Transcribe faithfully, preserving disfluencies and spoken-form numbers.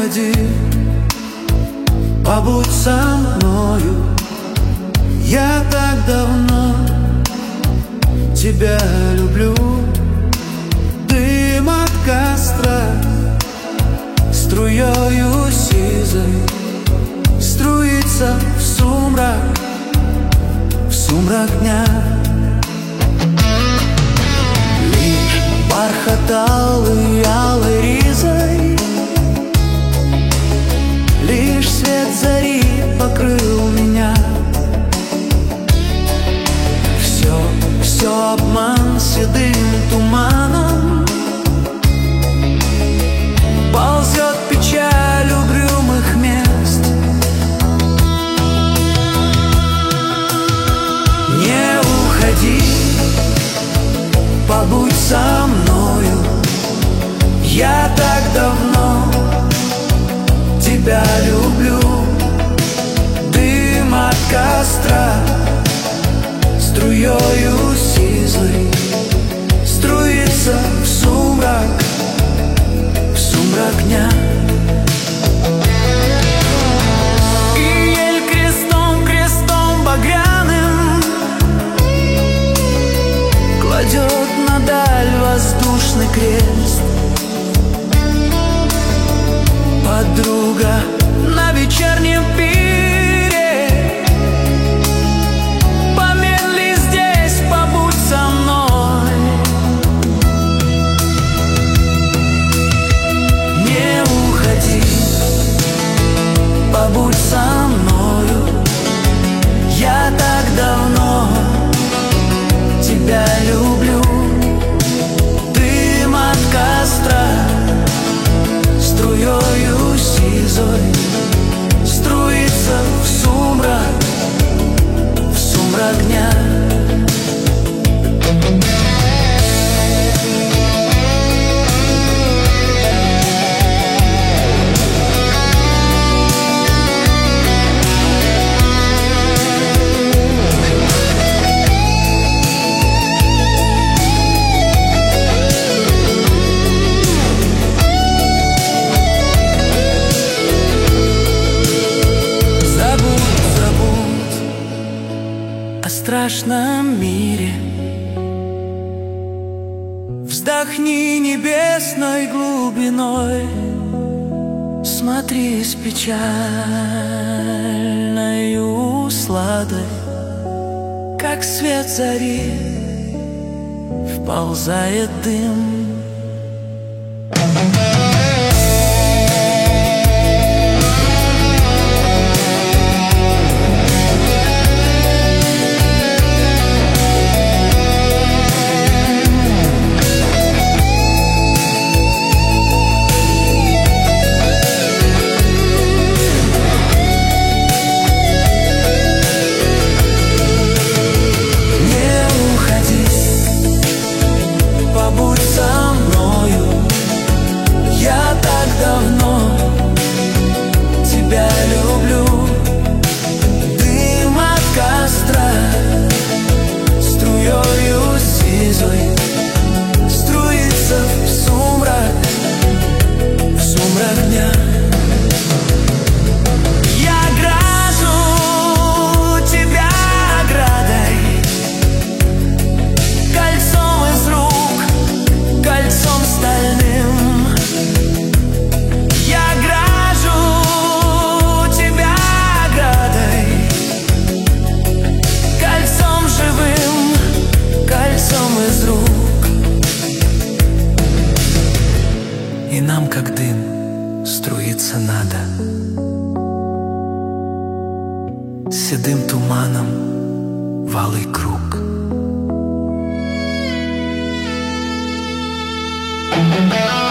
уходи, побудь со мною. Я так давно тебя люблю. Дым от костра струёю сизой струится в сумрак, в сумрак дня. Лишь бархат алый, алой ризой, лишь свет зари покрыл меня. Все, все обман седым туманом, ползет печаль угрюмых мест. Не уходи, побудь со мною. Я так давно тебя люблю. Дым от костра струёю сизой струится в сумрак, в сумрак дня. И ель крестом, крестом багряным кладет на даль воздушный крест. Подруга на вечернем пире, помедли здесь, побудь со мной. Не уходи, побудь со мною. Я так давно тебя люблю. Дым от костра струёю сизой струится в сумрак, в сумрак дня. В страшном мире вздохни небесной глубиной, смотри с печальною усладой, как свет зари вползает дым. И нам, как дым, струиться надо седым туманом в алый круг. Thank you.